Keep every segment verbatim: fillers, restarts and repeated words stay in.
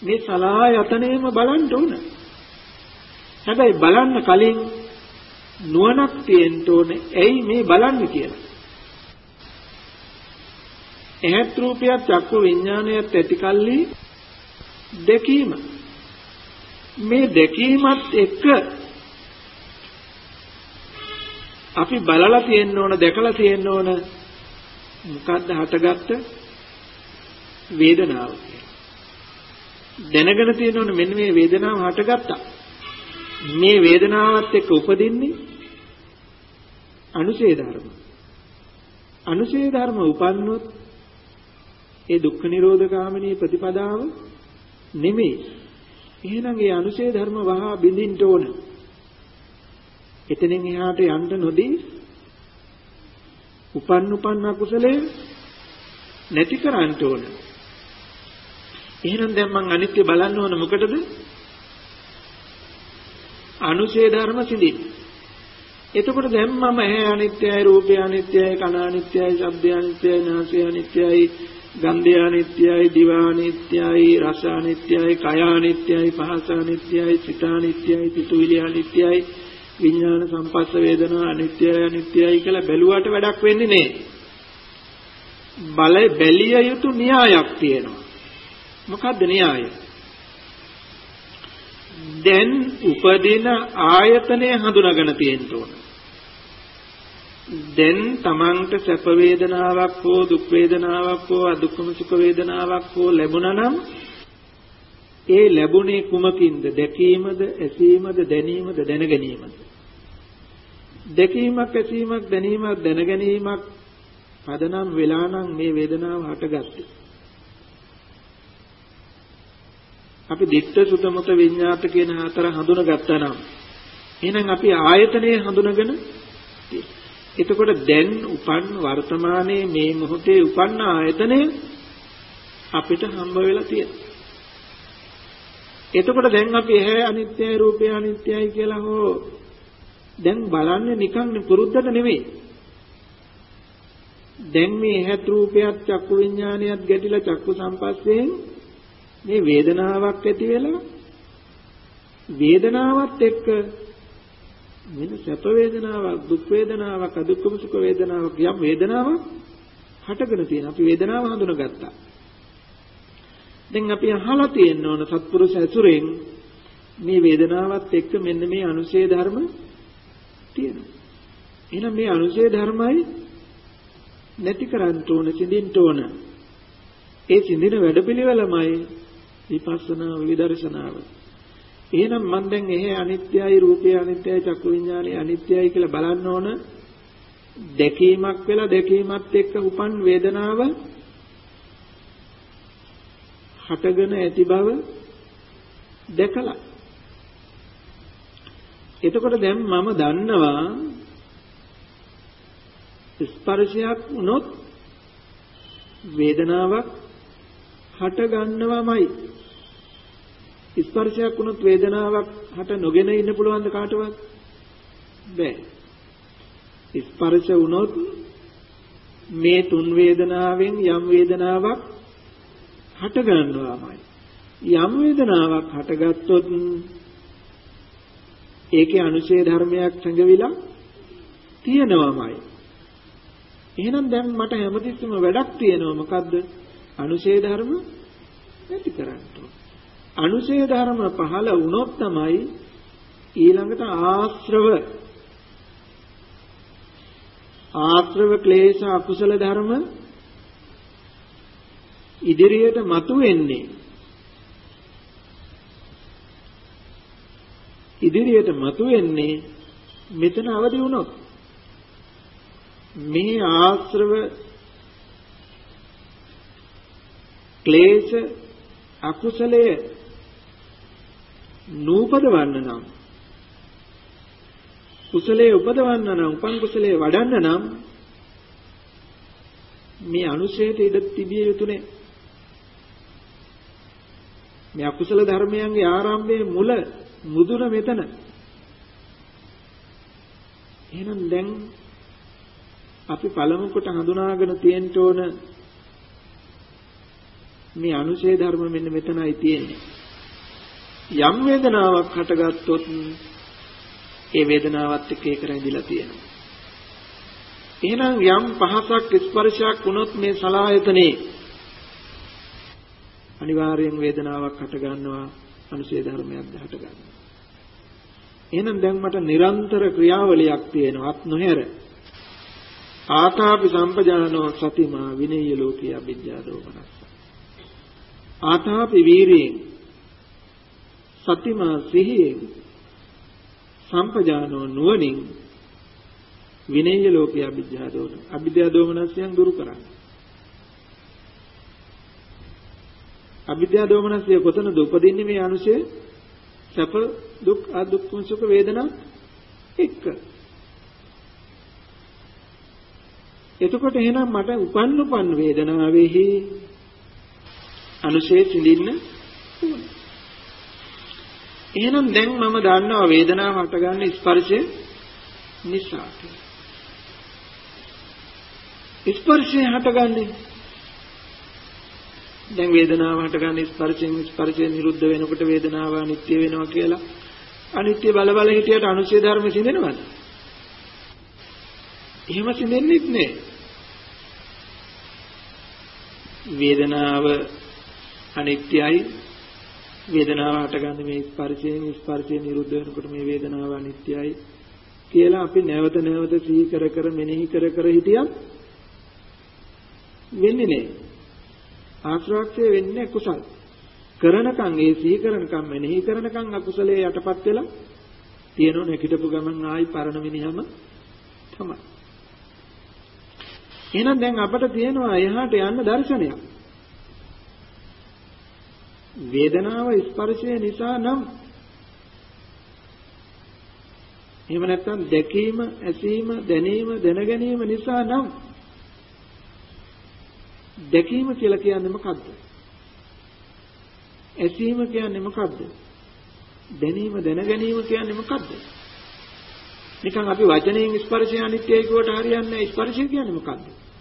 මේ සලායතනෙම බලන්න ඕන. හැබැයි බලන්න කලින් නුවණක් තියෙන්න ඕනේ. ඇයි මේ බලන්නේ කියලා. එහෙත් රූපයත් චක්කු විඥානයත් ඇතිකල්ලි දැකීම. මේ දැකීමත් එක්ක අපි බලලා තියෙන්න ඕන, දැකලා තියෙන්න ඕන මොකද්ද හටගත්ත වේදනාව කියලා. දැනගෙන තියෙන්න ඕන මෙන්න මේ වේදනාව හටගත්තා. මේ වේදනාවත් එක්ක උපදින්නේ අනුසේ ධර්ම. අනුසේ ධර්ම උපන්නොත් ඒ දුක්ඛ නිරෝධ ගාමිනී ප්‍රතිපදාව නෙමෙයි. එහෙනම් ඒ අනුසේ ධර්ම වහා බිඳින්න ඕන. එතනින් එහාට යන්න නොදී උපන් උපන් අකුසලයේ නැති කරන්න ඕන. එහෙනම් දැන් මං අනිත්‍ය බලන්න ඕන මොකටද? අනුසේ ධර්ම සිඳින්න. එතකොට දැන් මම ඇහැ අනිත්‍යයි, රූපය අනිත්‍යයි, කන අනිත්‍යයි, ශබ්දය අනිත්‍යයි, නාසය අනිත්‍යයි, ගන්ධය අනිත්‍යයි, දිව අනිත්‍යයි, රස අනිත්‍යයි, කය අනිත්‍යයි, පහස අනිත්‍යයි, චිත්ත අනිත්‍යයි, සිතුවිලි අනිත්‍යයි, විඥාන සංපස්ස වේදනා අනිත්‍යයි අනිත්‍යයි කියලා බැලුවට වැඩක් වෙන්නේ නැහැ. බල බැලිය යුතු න්‍යායක් තියෙනවා. මොකද්ද න්‍යාය? දැන් උපදින ආයතනය හඳුනාගෙන තියෙන්න ඕන. දැන් තමන්ට සැප වේදනාවක් හෝ දුක් වේදනාවක් හෝ අදුක්කම සුඛ වේදනාවක් හෝ ලැබුණා නම් ඒ ලැබුණේ කුමකින්ද? දැකීමද, ඇසීමද, දැනීමද, දැනගැනීමද? දැකීමක්, ඇසීමක්, දැනීමක්, දැනගැනීමක් පදනම් වෙලා නම් මේ වේදනාව හටගත්තේ. අපි දිට්ඨ සුත මුත විඤ්ඤාත කියන හතර හඳුනගත්තා නම් එහෙනම් අපි ආයතනයේ හඳුනගෙන එතකොට දැන් උපන් වර්තමානයේ මේ මොහොතේ උපන්න ආයතනය අපිට හම්බ වෙලා තියෙනවා. එතකොට දැන් අපි ඇහැ අනිත්‍යයි, රූපය අනිත්‍යයි කියලා හෝ දැන් බලන්නේ නිකන් පුරුද්දට නෙවෙයි. දැන් මේ ඇහත් රූපයත් චක්කු විඥානයත් ගැටිලා චක්කු සංපස්සයෙන් මේ වේදනාවක් ඇති වෙලා වේදනාවත් එක්ක මෙන්න සැප වේදනාවක්, දුක් වේදනාවක්, අදුක්කම සුඛ වේදනාවක් යම් වේදනාවක් හටගෙන තියෙනවා. අපි වේදනාව හඳුනගත්තා. දැන් අපි අහලා තියෙන්න ඕන සත්පුරුෂ ඇසුරෙන් මේ වේදනාවත් එක්ක මෙන්න මේ අනුසේ ධර්ම තියෙනවා. එහෙනම් මේ අනුසේ ධර්මයි නැති කරන්න ඕන, සිඳින්න ඕන. ඒ සිඳින වැඩපිළිවෙලමයි විපස්සනා විදර්ශනාව. එහෙනම් මම දැන් එහේ අනිත්‍යයි, රූපය අනිත්‍යයි, චක්කු විඥානය අනිත්‍යයි කියලා බලන්න ඕන. දැකීමක් වෙලා දැකීමත් එක්ක උපන් වේදනාව හටගෙන ඇති බව දැකලා. එතකොට දැන් මම දන්නවා ස්පර්ශයක් වුණොත් වේදනාවක් හට ගන්නවමයි. ස්පර්ශයක් වුණොත් වේදනාවක් හට නොගෙන ඉන්න පුළුවන්ද කාටවත්? බෑ. ස්පර්ශ වුණොත් මේ තුන් වේදනාවෙන් යම් වේදනාවක් හට ගන්නවාමයි. යම් වේදනාවක් හටගත්තොත් ඒකේ අනුශේ ධර්මයක් සංගවිලා තියෙනවාමයි. එහෙනම් දැන් මට හැමතිස්සෙම වැඩක් තියෙනවා. මොකද්ද? අනුශේ ධර්ම නැති කරන්න. අනුශේ ධර්ම පහළ වුණොත් තමයි ඊළඟට ආශ්‍රව ආශ්‍රව ක්ලේශ අකුසල ධර්ම ඉදිරියට මතුවෙන්නේ. ඉදිරියට මතුවෙන්නේ මෙතන අවදි වුණොත්. මේ ආශ්‍රව ක්ලේශ අකුසලයේ නූපදවන්න නම්, කුසලයේ උපදවන්න නම්, උපන් කුසලයේ වඩන්න නම් මේ අනුශේත ඉඩ තිබිය යුතුනේ. මේ අකුසල ධර්මයන්ගේ ආරම්භයේ මුල මුදුන මෙතන. එහෙනම් දැන් අපි පළමු කොට හඳුනාගෙන තියෙන්න ඕන මේ අනුශේ ධර්ම මෙන්න මෙතනයි තියෙන්නේ. යම් වේදනාවක් හටගත්තොත් ඒ වේදනාවත් එක්ක ඒක රැඳිලා තියෙනවා. එහෙනම් යම් පහසක් ස්පර්ශයක් වුණොත් මේ සලආයතනේ අනිවාර්යෙන් වේදනාවක් හට ගන්නවා, අනුශේ ධර්මයක්ද හට ගන්නවා. එහෙනම් දැන් මට නිරන්තර ක්‍රියාවලියක් තියෙනවා අත් නොහැර. ආතාපි සම්පජානෝ සතිමා විනේය ලෝකේ අවිජ්ජා දෝමනස්ස. ආතාපි වීරියෙන් සතිමා සිහියෙන් සම්පජානෝ නුවණින් විනේය ලෝකේ අවිජ්ජා දෝමන අවිද්‍යා දෝමනස්යන් දුරු කරන්නේ. අවිද්‍යා දෝමනස්ය කොතනද උපදින්නේ? මේ අනුශය සැප දුක් අදුක්ඛ සුඛ වේදනා එක්ක. එතකොට එහෙනම් මට උපන් උපන් වේදනාවේහි අනුශය සිඳින්න ඕනේ. එහෙනම් දැන් මම දන්නවා වේදනාව හටගන්නේ ස්පර්ශය නිසා. ස්පර්ශය හටගන්නේ දැන් වේදනාව හටගන්නේ ස්පර්ශයෙන් ස්පර්ශය නිරුද්ධ වෙනකොට වේදනාව අනිත්‍ය වෙනවා කියලා. අනිත්‍ය බල බල හිටියට අනුශය ධර්ම සිඳෙනවද? එහෙම සිඳෙන්නේ නැහැ. වේදනාව අනිත්‍යයි. වේදනාව හටගන්නේ මේ ස්පර්ශයෙන් ස්පර්ශය නිරුද්ධ වෙනකොට මේ වේදනාව අනිත්‍යයි කියලා අපි නැවත නැවත සිහි කර කර මෙනෙහි කර කර හිටියත් වෙන්නේ නැහැ. ආශ්‍රාක්ෂය වෙන්නේ කුසල්. කරනකම් ඒ සිහි කරනකම් මෙනෙහි කරනකම් අකුසලයේ යටපත් වෙලා තියෙනව නැකිටපු ගමන් ආයි පරණ මිනිහම තමයි. එහෙනම් දැන් අපට තියෙනවා එහාට යන්න දර්ශනයක්. වේදනාව ස්පර්ශය නිසා නම් එහෙම නැත්නම් දැකීම, ඇසීම, දැනීම, දැනගැනීම නිසා නම් දැකීම කියලා කියන්නේ මොකද්ද? ඇසීම කියන්නේ මොකද්ද? දැනීම දැනගැනීම කියන්නේ මොකද්ද? නිකන් අපි වචනයෙන් ස්පර්ශය අනිත්‍යයි කියවට හරියන්නේ නැහැ. ස්පර්ශය කියන්නේ මොකද්ද?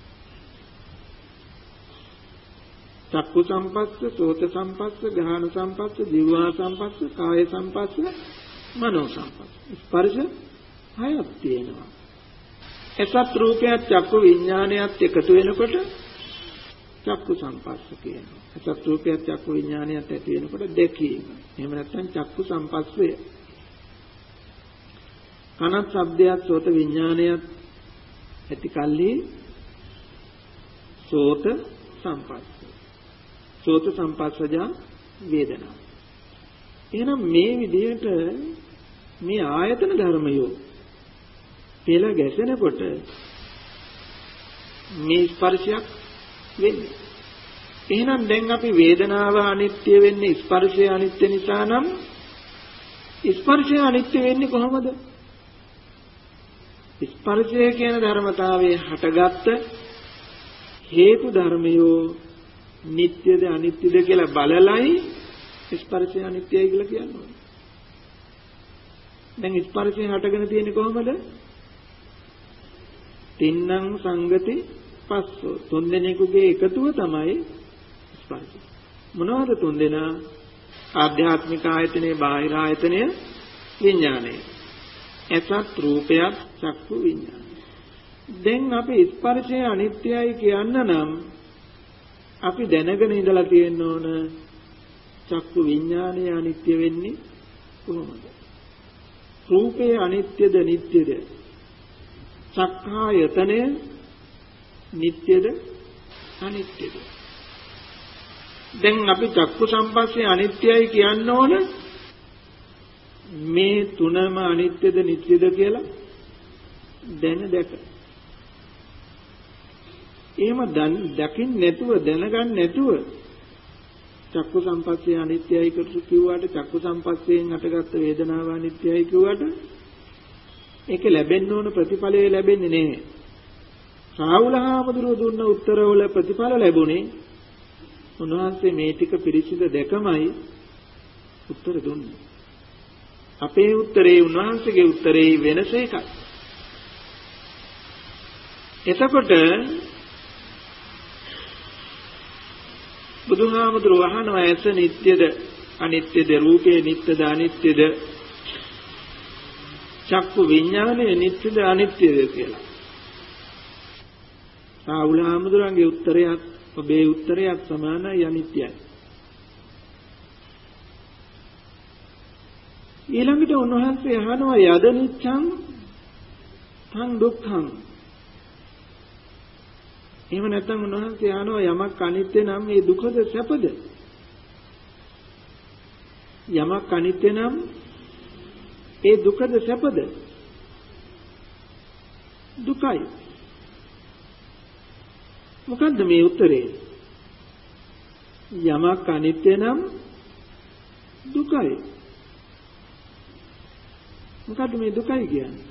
චක්කු සම්පස්ස, සෝත සම්පස්ස, ගාහන සම්පස්ස, දිවහා සම්පස්ස, කාය සම්පස්ස, මනෝ සම්පස්ස. ස්පර්ශ හයක් තියෙනවා. එසත් රූපයත් චක්කු විඥානයත් එකතු වෙනකොට චක්කු සම්පස්ස කියනවා. එසත් රූපයත් චක්කු විඥානයත් ඇති වෙනකොට දැකීම. එහෙම නැත්නම් චක්කු සම්පස්සය. කනත් ශබ්දයත් සෝත විඥානයත් ඇති කල්හි සෝත සම්පස්ස. සෝත සම්පස්සජා වේදනා. එහෙනම් මේ විදිහට මේ ආයතන ධර්මයෝ පෙළ ගැසෙනකොට මේ ස්පර්ශයක් වෙන්නේ. එහෙනම් දැන් අපි වේදනාව අනිත්‍ය වෙන්නේ ස්පර්ශය අනිත්‍ය නිසා නම් ස්පර්ශය අනිත්‍ය වෙන්නේ කොහොමද? ස්පර්ශය කියන ධර්මතාවයේ හටගත්ත හේතු ධර්මයෝ නිට්ටයද අනිත්‍යද කියලා බලලයි ස්පර්ශය අනිත්‍යයි කියලා කියන්නේ. දැන් ස්පර්ශය හටගෙන තියෙන්නේ කොහොමද? තින්නම් සංගති පස්සෝ. තුන් දෙනෙකුගේ එකතුව තමයි ස්පර්ශය. මොනවද තුන් දෙනා? ආධ්‍යාත්මික ආයතනේ, බාහිර ආයතනය, විඥානය. එසත් රූපයක්, චක්කු විඥානය. දැන් අපි ස්පර්ශය අනිත්‍යයි කියන්න නම් අපි දැනගෙන ඉඳලා තියෙන්න ඕන චක්කු විඥානය අනිත්‍ය වෙන්නේ කොහොමද? රූපය අනිත්‍යද නිට්ටයද? චක්ඛායතනය නිට්ටයද අනිත්‍යද? දැන් අපි චක්කු සම්පස්සේ අනිත්‍යයි කියන්න ඕන මේ තුනම අනිත්‍යද නිට්ටයද කියලා දැන දැක. එහෙම දකින්න නැතුව දැනගන්න නැතුව චක්කු සම්පස්සේ අනිත්‍යයි කිව්වට චක්කු සම්පස්සයෙන් හටගත්ත වේදනාව අනිත්‍යයි කිව්වට ඒක ලැබෙන්න ඕන ප්‍රතිඵලය ලැබෙන්නේ නැහැ. රාහුල හාමුදුරුවෝ දුන්න උත්තරවල ප්‍රතිඵල ලැබුණේ උන්වහන්සේ මේ ටික පිළිසිඳ දැකමයි උත්තර දුන්නේ. අපේ උත්තරේ උන්වහන්සේගේ උත්තරේ වෙනස එකයි. එතකොට බුදුහාමුදුරුවෝ අහනවා ඇස නිට්ටයද අනිත්‍යද රූපේ නිට්ටද අනිත්‍යද චක්කු විඥානය නිට්ටද අනිත්‍යද කියලා. රාහුල හාමුදුරන්ගේ උත්තරයත් ඔබේ උත්තරයත් සමානයි අනිත්‍යයි. ඊළඟට උන්වහන්සේ අහනවා යද නිච්ඡං තං දුක්ඛං. එහෙම නැත්නම් උන්වහන්සේ අහනවා යමක් අනිත්‍ය නම් ඒ දුකද සැපද? යමක් අනිත්‍ය නම් ඒ දුකද සැපද? දුකයි. මොකද්ද මේ උත්තරේ? යමක් අනිත්‍ය නම් දුකයි. මොකද්ද මේ දුකයි කියන්නේ?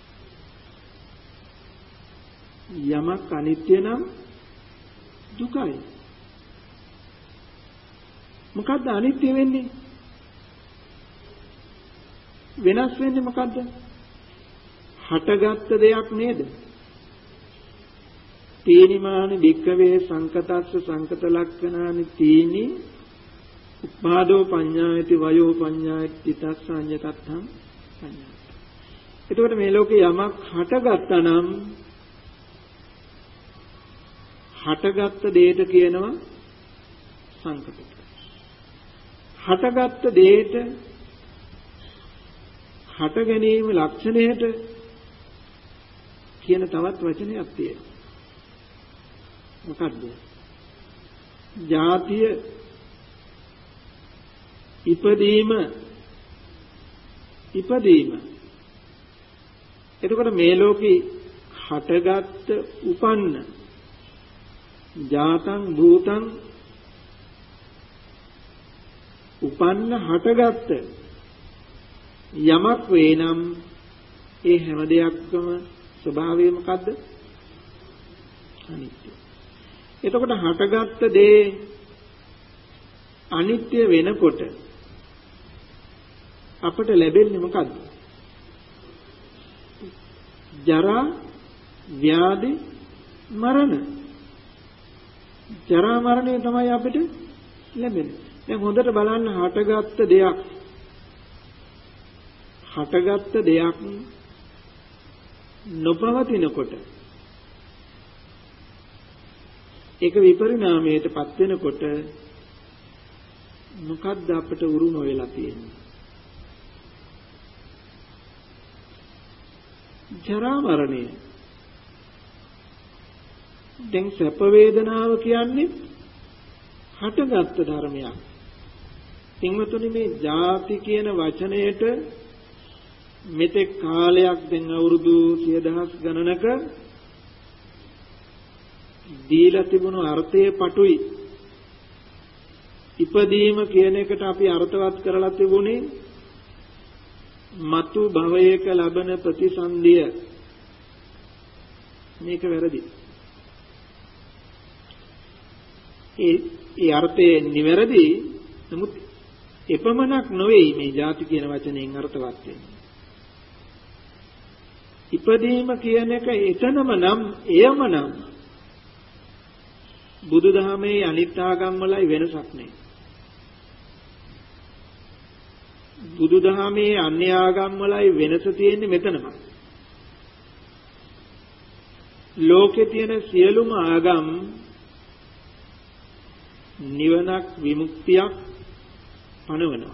යමක් අනිත්‍ය නම් දුකයි. මොකද්ද අනිත්‍ය වෙන්නේ? වෙනස් වෙන්නේ මොකද්ද? හටගත්ත දෙයක් නේද? තීනිමානි වික්කවේ සංකතස්ස සංකත ලක්ෂණානි තීනි උපාදෝ පඤ්ඤායති වයෝ පඤ්ඤායති තස්සඤ්ඤතත්තං පඤ්ඤාය. එතකොට මේ ලෝකේ යමක් හටගත්තා නම් හටගත්ත දෙයට කියනවා සංකත. හටගත්ත දෙයට හට ගැනීම ලක්ෂණයට කියන තවත් වචනයක් තියෙනවා. මොකද්ද? ජාතිය ඉපදීම ඉපදීම. එතකොට මේ ලෝකේ හටගත් උපන්න ජාතං භූතං උපන්න හටගත් යමක් වේනම් ඒ හැම දෙයක්ම ස්වභාවය මොකද්ද? අනිත්‍ය. එතකොට හටගත්ත දේ අනිත්‍ය වෙනකොට අපට ලැබෙන්නේ මොකද්ද? ජරා ව්‍යාධි මරණ. ජරා මරණය තමයි අපිට ලැබෙන්නේ. දැන් හොඳට බලන්න හටගත්ත දෙයක් හටගත්ත දෙයක් නොපවතිනකොට ඒක විපරිණාමයටපත් වෙනකොට මොකද්ද අපිට උරුම වෙලා තියෙන්නේ? ජරා මරණය. දැන් සැප වේදනාව කියන්නේ හටගත්ත ධර්මයක්. පින්වතුනි මේ ජාති කියන වචනයට මෙතෙක් කාලයක් දැන් අවුරුදු සිය දහස් ගණනක දීලා තිබුණු අර්ථයේ පටුයි. ඉපදීම කියන එකට අපි අර්ථවත් කරලා තිබුණේ මතු භවයක ලබන ප්‍රතිසන්දිය. මේක වැරදි. ඒ ඒ අර්ථයේ නිවැරදි. නමුත් එපමණක් නොවේ මේ ಜಾති කියන වචනයෙන් අර්ථවත් වෙන්නේ. ඉපදීම කියන එක එතනම නම් එයම නම් බුදුදහමේ අනිත් ආගම් වලයි වෙනසක් නැහැ. බුදුදහමේ අන්‍ය ආගම් වලයි වෙනස තියෙන්නේ මෙතනම. ලෝකේ තියෙන සියලුම ආගම් නිවනක් විමුක්තියක් පනවනවා.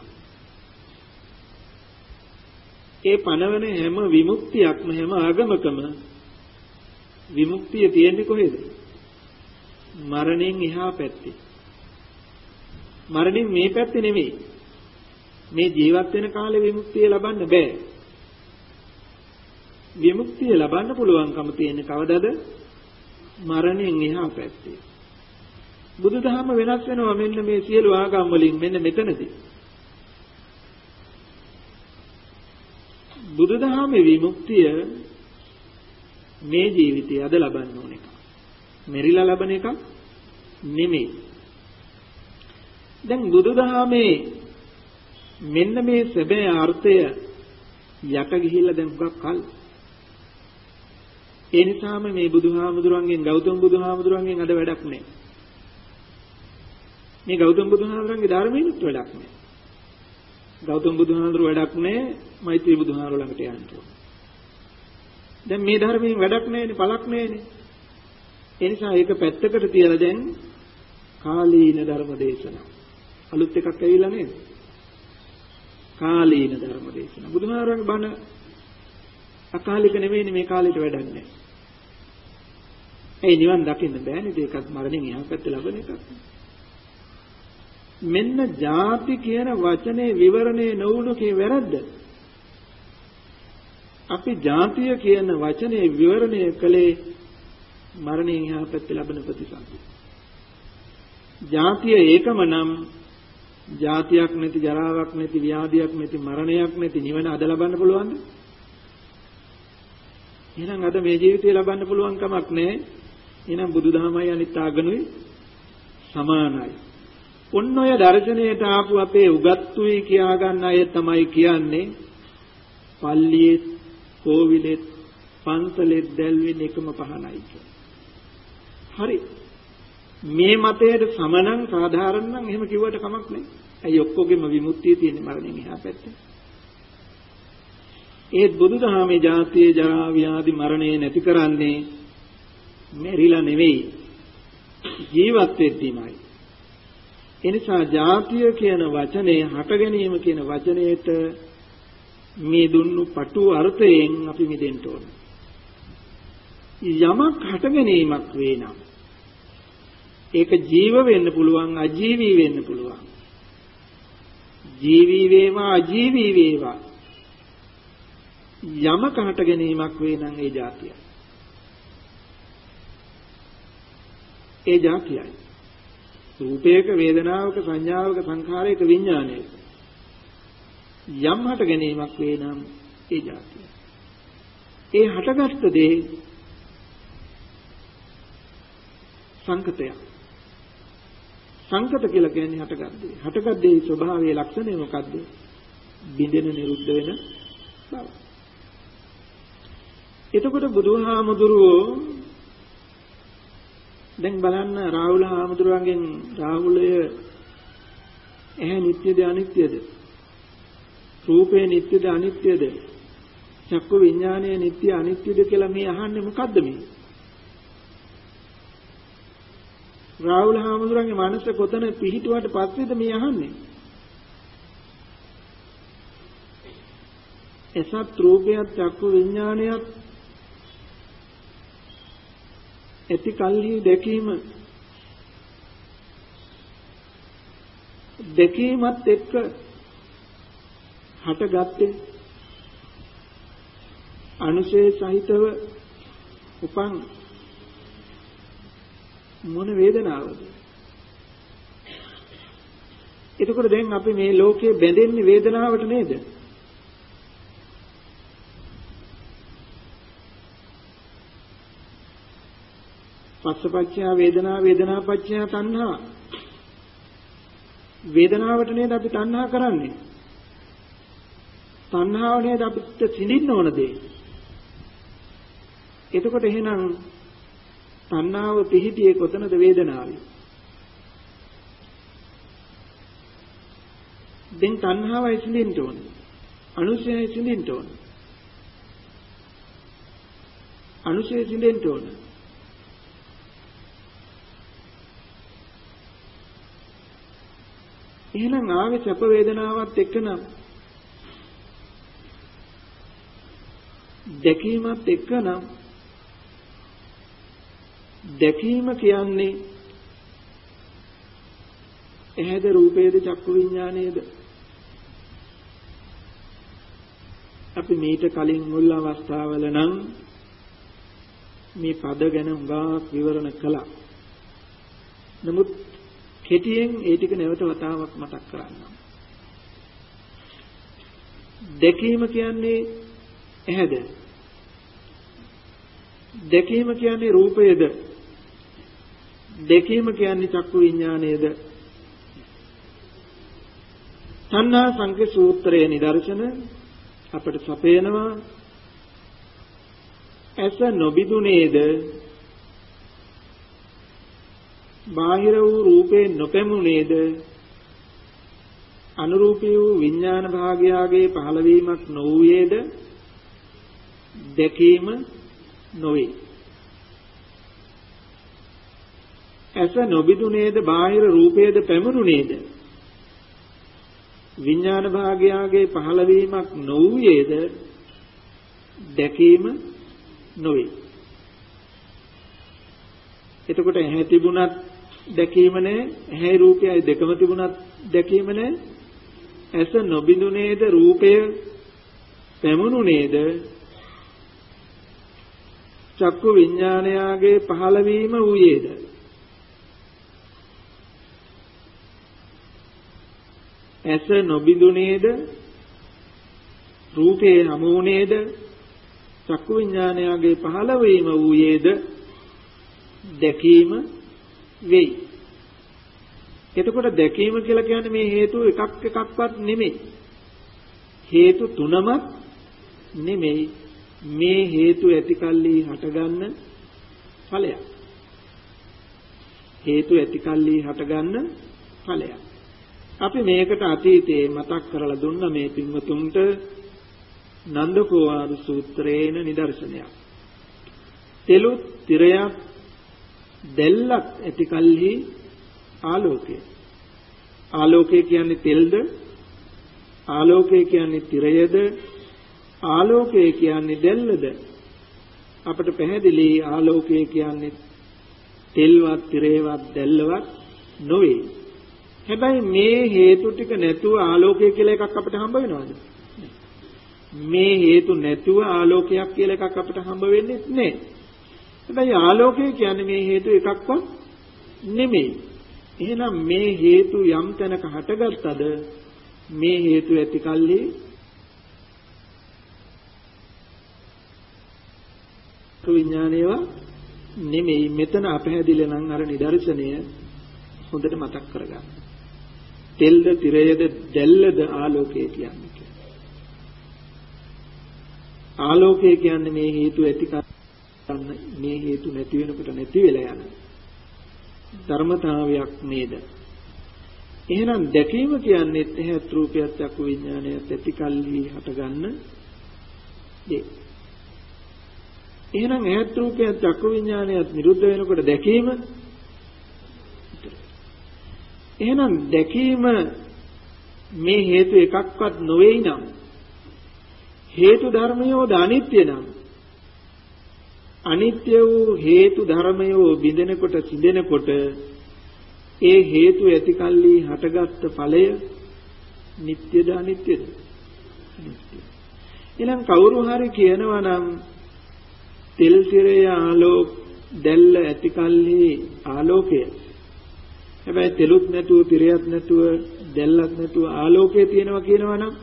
ඒ පනවන හැම විමුක්තියක්ම හැම ආගමකම විමුක්තිය තියෙන්නේ කොහෙද? මරණයෙන් එහා පැත්තේ. මරණයෙන් මේ පැත්තේ නෙමෙයි. මේ ජීවත් වෙන කාලේ විමුක්තිය ලබන්න බෑ. විමුක්තිය ලබන්න පුළුවන්කම තියෙන්නේ කවදද? මරණයෙන් එහා පැත්තේ. බුදුදහම වෙනස් වෙනවා මෙන්න මේ සියලු ආගම් වලින් මෙන්න මෙතනදී. බුදුදහමේ විමුක්තිය මේ ජීවිතයේ අද ලබන්න ඕන එක. මෙරිලා ලබන එක නෙමෙයි. දැන් බුදුදහමේ මෙන්න මේ සැබෑ අර්ථය යට ගිහිල්ලා දැන් හුඟක් කල්. ඒ නිසාම මේ බුදුහාමුදුරන්ගෙන් ගෞතම බුදුහාමුදුරන්ගෙන් අද වැඩක් නැහැ. මේ ගෞතම බුදුහාමුදුරන්ගේ ධර්මයෙන්ත් වැඩක් නැහැ. ගෞතම බුදුහාමුදුරුවෝ වැඩක් නැහැ මෛත්‍රී බුදුහාමුදුරුවෝ ළඟට යන්න ඕන. දැන් මේ ධර්මයෙන් වැඩක් නැහැනේ පළක් නැහැනේ. ඒ නිසා ඒක පැත්තකට තියලා දැන් කාලීන ධර්ම දේශනා. අලුත් එකක් ඇවිල්ලා නේද? කාලීන ධර්ම දේශනා. බුදුහාමුදුරුවෝගේ බණ අකාලික නෙවෙයිනේ මේ කාලෙට වැඩක් නැහැ. ඒ නිවන් දකින්න බෑනේ ඒකත් මරණයෙන් එහා පැත්තේ ලබන එකක්. මෙන්න ಜಾති කියන වචනේ විවරණේ නොවුණු කේ වැරද්ද. අපි ಜಾතිය කියන වචනේ විවරණය කළේ මරණයෙන් එහා පැත්තේ ලබන ප්‍රතිසන්දි. ಜಾතිය ඒකම නම් ಜಾතියක් නැති ජරාවක් නැති ව්‍යාධියක් නැති මරණයක් නැති නිවන අද ලබන්න පුළුවන්ද? එහෙනම් අද මේ ජීවිතේ ලබන්න පුළුවන් කමක් නැහැ. එහෙනම් බුදුදහමයි අනිත් ආගමයි සමානයි. ඔන්න ඔය දර්ශනයට ආපු අපේ උගත්තුයි කියා ගන්න අය තමයි කියන්නේ පල්ලියේ කෝවිලෙත් පන්සලෙත් දැල්වෙන එකම පහනයි කියලා. හරි. මේ මතයට සමනං සාධාරණ නම් එහෙම කිව්වට කමක් නැහැ. ඇයි ඔක්කොගෙම විමුක්තිය තියෙන්නේ මරණයෙන් එහා පැත්තේ. ඒත් බුදුදහමේ ජාතිය ජරා ව්‍යාධි මරණය නැති කරන්නේ මෙරිලා නෙවෙයි ජීවත් වෙද්දීමයි. එනිසා ජාතිය කියන වචනේ හට ගැනීම කියන වචනයේට මේ දුන්නු පටු අර්ථයෙන් අපි මිදෙන්න ඕන. යමක් හට ගැනීමක් වේ නම් ඒක ජීව වෙන්න පුළුවන් අජීවී වෙන්න පුළුවන්. ජීවී වේවා අජීවී වේවා යමක හට ගැනීමක් වේ නම් ඒ ජාතියයි. ඒ ජාතියයි. රූපයක වේදනාවක සංඥාවක සංඛාරයක විඥානයක යම් හට ගැනීමක් වේ නම් ඒ ජාතියයි. ඒ හටගත් දේ සංකතය. සංකත කියලා කියන්නේ හටගත් දේ. හටගත් දේ ස්වභාවයේ ලක්ෂණය මොකද්ද? බිඳෙන නිරුද්ධ වෙන බව. එතකොට බුදුහාමුදුරුවෝ දැන් බලන්න රාහුල හාමුදුරුවන්ගෙන් රාහුලය ඇහැ නිට්ටයද අනිත්‍යද? රූපේ නිට්ටයද අනිත්‍යද? චක්කු විඥානය නිට්ටය අනිත්‍යද කියලා මේ අහන්නේ මොකද්ද මේ? රාහුල හාමුදුරුවන්ගේ මනස කොතන පිහිටුවට පස්සේද මේ අහන්නේ? එසත් රූපයත් චක්කු විඥානයත් ඇති කල්හි දැකීම දැකීමත් එක්ක හටගත්තේ අනුශේ සහිතව උපන් මොන වේදනාවද? එතකොට දැන් අපි මේ ලෝකේ බැඳෙන්නේ වේදනාවට නේද? පස්සපච්චය වේදනා වේදනාපච්චය තණ්හා. වේදනාවට නේද අපි තණ්හා කරන්නේ? තණ්හාව නේද අපිට සිඳින්න ඕන දේ. එතකොට එහෙනම් තණ්හාව පිහිටියේ කොතනද? වේදනාවේ. දැන් තණ්හාවයි සිඳින්න ඕන. අනුසයයි සිඳින්න ඕන. අනුසය සිඳින්න ඕන. එහෙනම් ආවේ සැප වේදනාවත් එක්කනම් දැකීමත් එක්කනම් දැකීම කියන්නේ ඇහැද රූපේද චක්කු විඥානයේද? අපි මීට කලින් මුල් අවස්ථාවල නම් මේ පද ගැන උගාක් විවරණ කළා. නමුත් කෙටියෙන් ඒ ටික නැවත වතාවක් මතක් කරන්නම්. දැකීම කියන්නේ ඇහැද? දැකීම කියන්නේ රූපයද? දැකීම කියන්නේ චක්කු විඥානයේද? තණ්හා සංකේ සූත්‍රයේ නිදර්ශන අපට සපයනවා. ඇස නොබිදුනේද? බාහිර වූ රූපේ නොපෙමුනේද? අනුරූපී වූ විඥාන භාගයාගේ පහළවීමක් නොවේද දැකීම නොවේ. ඇස නොබිදුනේද බාහිර රූපයේද පැමුණුනේද විඥාන භාගයාගේ පහළවීමක් නොවේද දැකීම නොවේ. එතකොට ඇහැ තිබුණත් දැකීම නැහැ, ඇහැයි රූපයයි දෙකම තිබුණත් දැකීම නැහැ. ඇස නොබිඳුනේද රූපය පැමුණුනේද චක්කු විඥානයාගේ පහළවීම වූයේද? ඇස නොබිඳුනේද රූපේ හමුුනේද චක්කු විඥානයාගේ පහළවීම වූයේද දැකීම වෙයි. එතකොට දැකීම කියලා කියන්නේ මේ හේතු එකක් එකක්වත් නෙමෙයි. හේතු තුනම නෙමෙයි. මේ හේතු ඇතිකල්ලි හටගන්න ඵලයක්. හේතු ඇතිකල්ලි හටගන්න ඵලයක්. අපි මේකට අතීතයේ මතක් කරලා දුන්න මේ පින්වතුන්ට නන්දකෝවාද සූත්‍රයේන නිදර්ශනයක්. තෙලුත් තිරයක් දැල්ලක් ඇතිකල්හි ආලෝකය. ආලෝකය කියන්නේ තෙල්ද? ආලෝකය කියන්නේ තිරයද? ආලෝකය කියන්නේ දැල්ලද? අපට පැහැදිලි ආලෝකය කියන්නේ තෙල්වත් තිරේවත් දැල්ලවත් නොවේ. හැබැයි මේ හේතු ටික නැතුව ආලෝකය කියලා එකක් අපිට හම්බ වෙනවද? මේ හේතු නැතුව ආලෝකයක් කියලා එකක් අපිට හම්බ වෙන්නේ නැහැ. හැබැයි ආලෝකය කියන්නේ මේ හේතු එකක්වත් නෙමෙයි. එහෙනම් මේ හේතු යම් තැනක හටගත්තද මේ හේතු ඇතිකල්ලි විඥානයව නෙමෙයි. මෙතන අපහැදිල නම් අර නිදර්ශනය හොඳට මතක් කරගන්න. තෙල්ද තිරයද දැල්ලද ආලෝකය කියන්නේ. ආලෝකය කියන්නේ මේ හේතු ඇති කරන මේ හේතු නැති වෙනකොට නැති වෙලා යන ධර්මතාවයක් නේද? එහෙනම් දැකීම කියන්නේ එහෙත් රූපයත් චක්කු විඥානයත් ඇතිකල්හි හටගන්න දේ. එහෙනම් එහෙත් රූපයත් චක්කු විඥානයත් නිරුද්ධ වෙනකොට දැකීම. එහෙනම් දැකීම මේ හේතු එකක්වත් නොවේයි නම් හේතු ධර්මයෝද අනිත්‍ය නම් අනිත්‍ය වූ හේතු ධර්මයෝ බිඳෙනකොට සිඳෙනකොට ඒ හේතු ඇතිකල්ලි හටගත් ඵලය නිට්ටයද අනිත්‍යද? අනිත්‍ය. එහෙනම් කවුරු හරි කියනවා නම් තෙල් තිරය ආලෝක දැල්ල ඇතිකල්ලි ආලෝකය. හැබැයි තෙලුත් නැතුව තිරයක් නැතුව දැල්ලක් නැතුව ආලෝකය තියෙනවා කියනවා නම්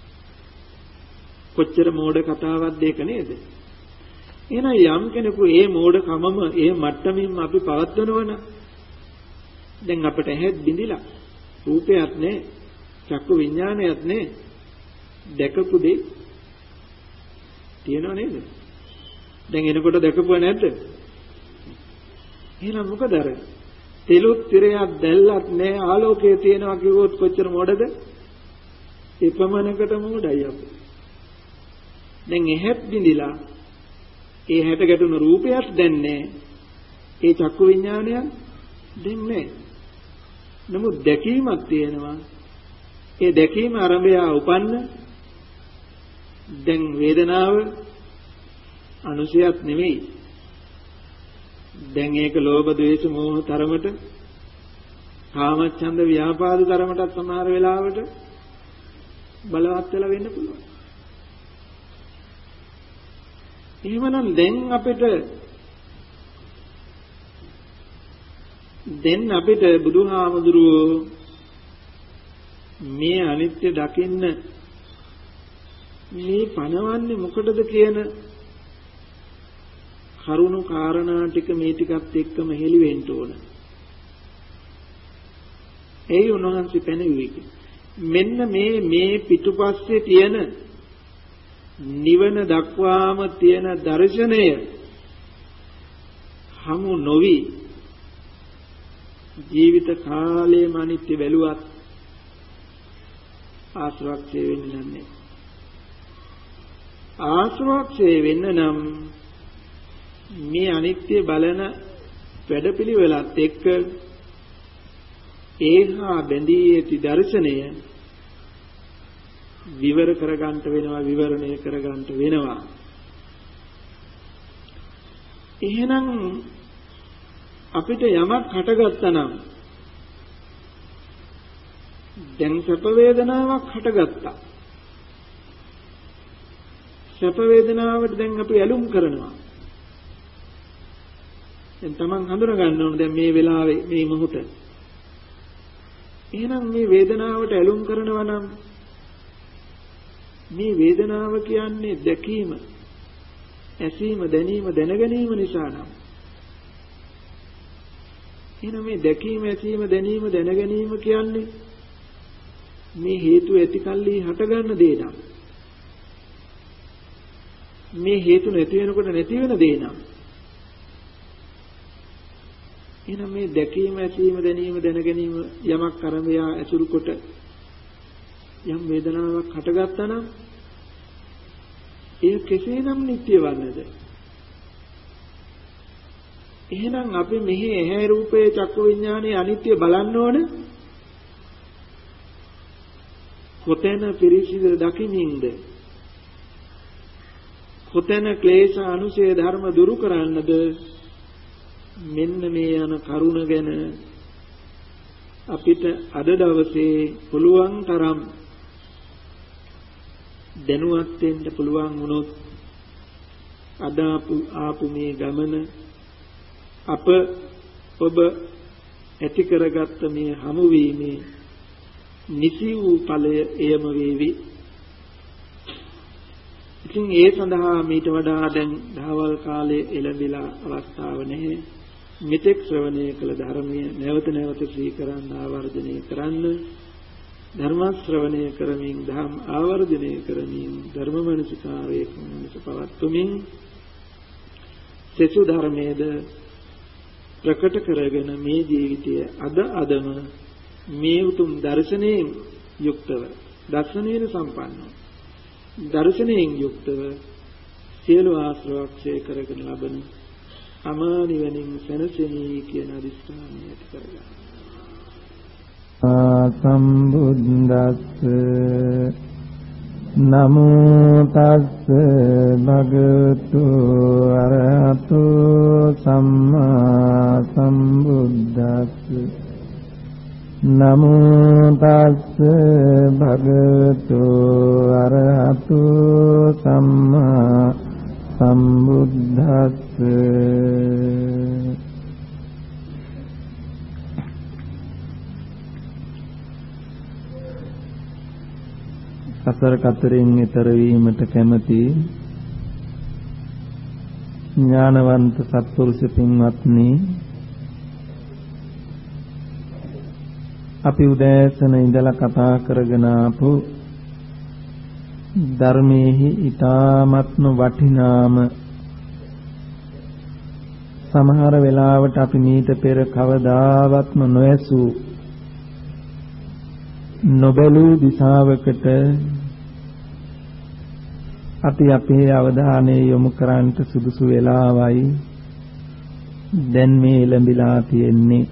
කොච්චර මෝඩ කතාවක්ද ඒක නේද? එහෙනම් යම් කෙනෙකු ඒ මෝඩ කමම ඒ මට්ටමින්ම අපි පවත්වනවනම් දැන් අපිට ඇහෙත් බිඳිලා රූපයක් නැහැ චක්කු විඥානයක් නැහැ දැකපු දෙයක් තියෙනව නේද? දැන් එනකොට දැකපුවා නැද්ද? එහෙනම් මොකද අර තෙලුත් තිරයක් දැල්ලක් නැහැ ආලෝකය තියෙනවා කිව්වොත් කොච්චර මෝඩද? එපමණකට මෝඩයි අපි. දැන් එහෙත් බිඳිලා ඒ හැට ගැටුණු රූපයක් දැන්නේ ඒ චක්කු විඥානයක් දෙන්නේ. නමුත් දැකීමක් තියෙනවා. ඒ දැකීම ආරම්භය උපන්න දැන් වේදනාව අනුසයක් නෙමෙයි. දැන් ඒක ලෝභ ද්වේෂ මෝහ තරමට කාමච්ඡන්ද ව්‍යාපාද තරමට සමහර වෙලාවට බලවත් වෙලා වෙන්න පුළුවන්. එහෙමනම් දැන් අපිට දැන් අපිට බුදුහාමුදුරුවෝ මේ අනිත්‍ය දකින්න මේ පණවන්නේ මොකටද කියන කරුණු කාරණා ටික මේ ටිකත් එක්කම හෙළි වෙන්න ඕන. ඒ උන්වහන්සේ පැනෙන්නේ මෙන්න මේ මේ පිටුපස්සේ තියෙන නිවන දක්වාම තියෙන දර්ශනය හමු නොවි ජීවිත කාලයේම අනිත්‍ය බැලුවත් ආශ්‍රවක්ෂය වෙන්නේ නැහැ. ආශ්‍රවක්ෂය වෙන්න නම් මේ අනිත්‍ය බලන වැඩපිළිවෙලත් එක්ක ඒහා බැඳී ඇති දර්ශනය විවර කරගන්න වෙනවා, විවරණය කරගන්න වෙනවා. එහෙනම් අපිට යමක් හටගත්තා නම් දැන් සැප වේදනාවක් හටගත්තා. සැප වේදනාවට දැන් අපි ඇලුම් කරනවා. දැන් Taman හඳුනා ගන්න ඕනේ දැන් මේ වෙලාවේ මේ මොහොත. එහෙනම් මේ වේදනාවට ඇලුම් කරනවා නම් මේ වේදනාව කියන්නේ දැකීම, ඇසීම, දැනීම, දැනගැනීම නිසා නම් එහෙනම් මේ දැකීම, ඇසීම, දැනීම, දැනගැනීම කියන්නේ මේ හේතු ඇතිකල්ලි හටගන්න දේ නම් මේ හේතු නැති වෙනකොට නැති වෙන දේ නම් එහෙනම් මේ දැකීම, ඇසීම, දැනීම, දැනගැනීම යමක් අරඹයා ඇසුරු කොට යම් වේදනාවක් හටගත්තා නම් ඒ කෙසේනම් නිට්ටය වන්නේද? එහෙනම් අපි මෙහි ඇහැ රූපේ චක්කු විඥානයේ අනිත්‍ය බලන්න ඕන කොතැන පිරිසිදු දකිමින්ද? කොතැන ක්ලේශ අනුසය ධර්ම දුරු කරන්නද? මෙන්න මේ යන කරුණ ගැන අපිට අද දවසේ පුළුවන් තරම් දැනුවත් වෙන්න පුළුවන් වුණොත් අද ආපු මේ ගමන අප ඔබ ඇති කරගත්ත මේ හමු වීමේ නිසි වූ ඵලය එයම වේවි. ඉතින් ඒ සඳහා මීට වඩා දැන් දහවල් කාලයේ එළඹිලා අවස්ථාව නැහැ. මෙතෙක් ශ්‍රවණය කළ ධර්මයේ නැවත නැවත ශ්‍රී කරන්න ආවර්ජනය කරන්න, ධර්ම ශ්‍රවණය කරමින් ධම් ආවර්ජනය කරමින් ධර්ම මනසිකාරයේ මනස පවත්වමින් සෙසු ධර්මයේද ප්‍රකට කරගෙන මේ ජීවිතය අද අදම මේ උතුම් දර්ශනයෙන් යුක්තව, දර්ශනීය සම්පන්නව, දර්ශනයෙන් යුක්තව සියලු ආශ්‍රවක්ෂය කරගෙන ලබන අමා නිවනින් සැනසෙමි කියන අදිස්ථානය ඇති කරගන්න. සම්බුද්දස්ස නමෝ තස්ස භගවතු අරහතු සම්මා සම්බුද්දස්ස නමෝ තස්ස භගවතු අරහතු සම්මා සම්බුද්දස්ස සසර කතරෙන් ඈතර වීමට කැමැති ඥානවන්ත සත්පුරුෂ පින්වත්නි, අපි උදෑසන ඉඳලා කතා කරගෙන ආපු ධර්මයේහි ඊ타ත්ම වටිනාම සමහර වෙලාවට අපි මීට පෙර කවදාවත්ම නොඇසූ නොබැලූ දිශාවකට අපි අපේ අවධානය යොමු කරන්නට සුදුසු වෙලාවයි දැන් මේ එළඹිලා තියෙන්නේ.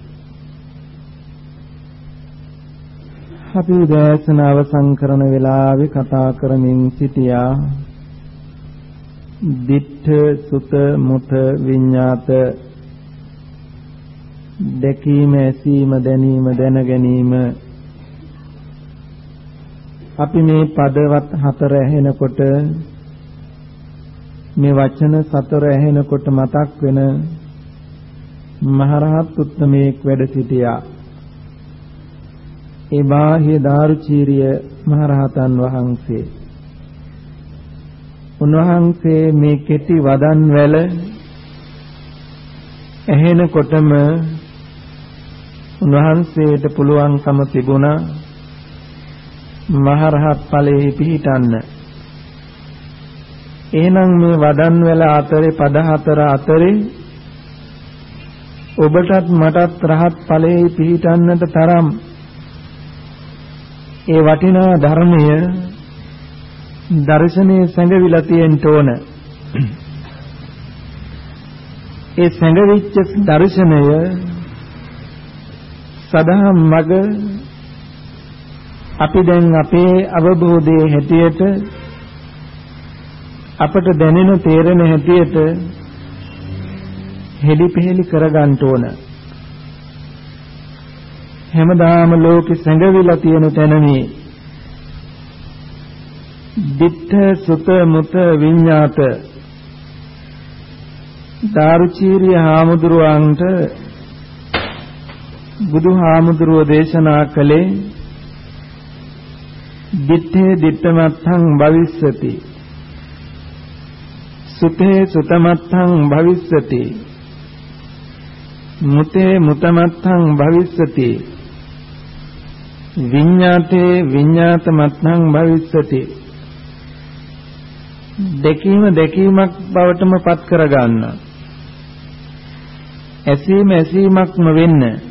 අපි උදෑසන අවසන් කරන වෙලාවේ කතා කරමින් සිටියා දිට්ඨ සුත මුත විඤ්ඤාත දැකීම, ඇසීම, දැනීම, දැන ගැනීම. අපි මේ පදවත් හතර ඇහෙනකොට, මේ වචන සතර ඇහෙනකොට මතක් වෙන මහරහත් උත්තමයෙක් වැඩ සිටියා. ඒ බාහ්‍ය දාරුචීරිය මහරහතන් වහන්සේ. උන්වහන්සේ මේ කෙටි වදන් වල ඇහෙනකොටම උන්වහන්සේට පුළුවන්කම තිබුණා මහරහත් ඵලයේ පිහිටන්න. එහෙනම් මේ වදන් වල අතරේ පද හතර අතරේ ඔබටත් මටත් රහත් ඵලයේ පිහිටන්නට තරම් ඒ වටිනා ධර්මය දර්ශනයේ සැඟවිලා තියෙන්න ඕන. ඒ සැඟවිච්ච දර්ශනය සදහම් මග අපි දැන් අපේ අවබෝධයේ හැටියට අපට දැනෙන තේරෙන හැටියට හෙලිපෙහෙලි කරගන්න ඕන. හැමදාම ලෝකෙ සැඟවිලා තියෙන තැනනේ දිත්ත සුත මුත විඤ්ඤාත දාරුචීරිය හාමුදුරුවන්ට බුදු හාමුදුරුවෝ දේශනා කළේ දිත්තේ දිත්තමත්තං භවිස්සති සුතේ සුතමත්තං භවිස්සති මුතේ මුතමත්තං භවිස්සති විඤ්ඤාතේ විඤ්ඤාතමත්තං භවිස්සති. දෙකීම දෙකීමක් බවටම පත් කර ගන්න. ඇසීම ඇසීමක්ම වෙන්න